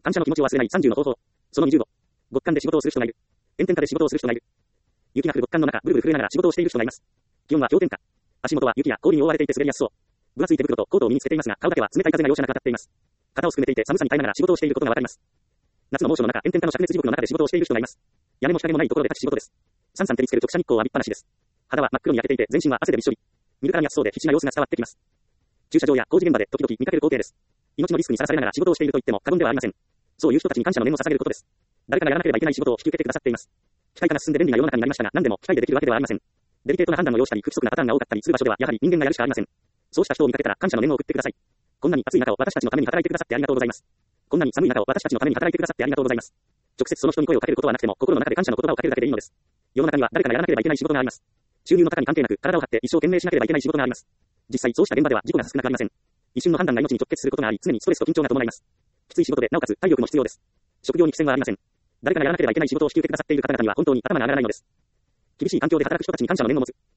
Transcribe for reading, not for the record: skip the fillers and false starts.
感謝の気持ちを忘れない30の方法。その20度。極寒で仕事をする人がいる。炎天下で仕事をする人がいる。雪が降る極寒の中、ブルブル震えながら仕事をしている人がいます。気温は氷点下。足元は雪や氷に覆われていて滑りやすそう。分厚い手袋とコートを身につけていますが、顔だけは冷たい風が容赦なく当たっています。肩をすくめていて寒さに耐えながら仕事をしていることがわかります。夏の猛暑の中、炎天下の灼熱地獄の中で仕事をしている人がいます。屋根も日陰もないところで立ち仕事です。さんさん照りつける直射日光を浴びっぱなしです。肌は真っ黒に焼けていて全身は汗でびっしょり。見るからに暑そうで必死な様子が伝わってきます。駐車場や工事現場で時々見かける光景です。命のリスクにさらされながら仕事をしていると言っても過言ではありません。そういう人たちに感謝の念を捧げることです。誰かがやらなければいけない仕事を引き受けてくださっています。機械化が進んで便利な世の中になりましたが、何でも機械でできるわけではありません。デリケートな判断を要したり不規則なパターンが多かったりする場所ではやはり人間がやるしかありません。そうした人を見かけたら感謝の念を送ってください。こんなに暑い中を私たちのために働いてくださってありがとうございます。こんなに寒い中を私たちのために働いてくださってありがとうございます。直接その人に声をかけることはなくても心の中で感謝の言葉をかけるだけでいいのです。世の中には誰かがやらなければいけない仕事があります。収入の高に関係なく体を張って一生懸命しなければいけない仕事があります。実際そうした現場では事故が少なくありません。一瞬の判断が命に直結することがあり、常にストレスと緊張が伴います。きつい仕事でなおかつ体力も必要です。職業に規制はありません。誰かがやらなければいけない仕事を引き受けてくださっている方々には本当に頭が上がらないのです。厳しい環境で働く人たちに感謝の念を持つ。